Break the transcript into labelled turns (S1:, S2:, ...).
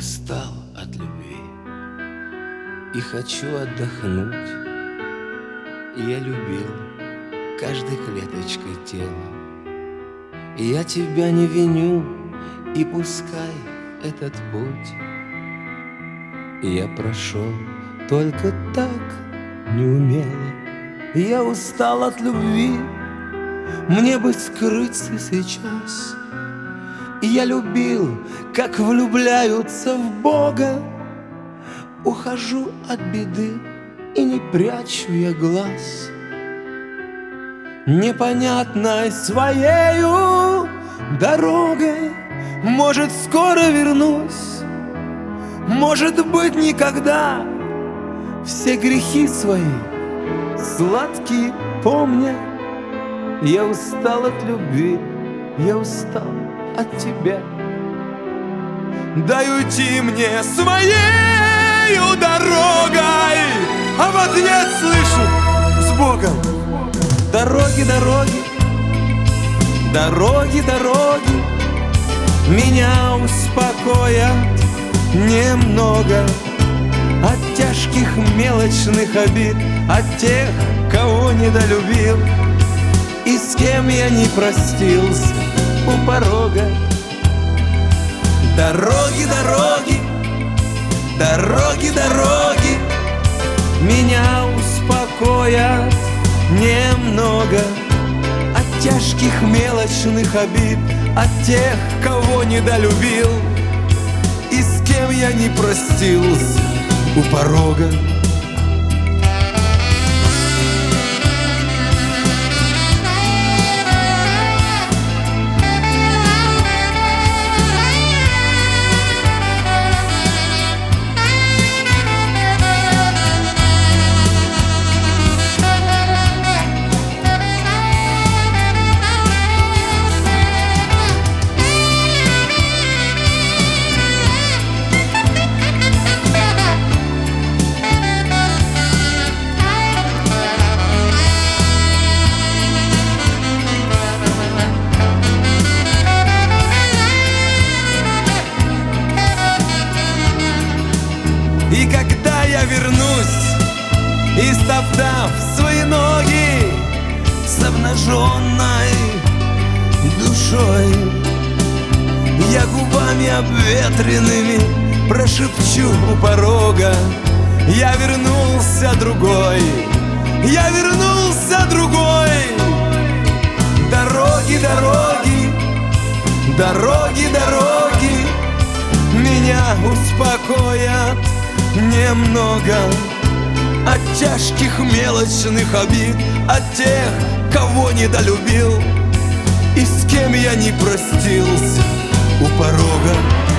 S1: устал от любви и хочу отдохнуть. Я любил каждой клеточкой тела, и я тебя не виню, и пускай этот путь я прошел только так неумело. Я устал от любви, мне бы скрыться сейчас. И я любил, как влюбляются в Бога. Ухожу от беды, и не прячу я глаз. Непонятной своею дорогой, может, скоро вернусь, может быть, никогда. Все грехи свои сладкие помня. Я устал от любви, я устал от тебя. Дай уйти мне своею дорогой, а в ответ слышу: с Богом! Дороги, дороги, дороги, дороги меня успокоят немного от тяжких мелочных обид, от тех, кого недолюбил и с кем я не простился у порога. Дороги, дороги, дороги, дороги меня успокоят немного от тяжких мелочных обид, от тех, кого недолюбил и с кем я не простился у порога. И когда я вернусь, истоптав свои ноги с обнаженной душой, я губами обветренными прошепчу у порога: я вернулся другой, я вернулся другой. Дороги, дороги, дороги, дороги меня успокоят немного от тяжких мелочных обид, от тех, кого недолюбил и с кем я не простился у порога.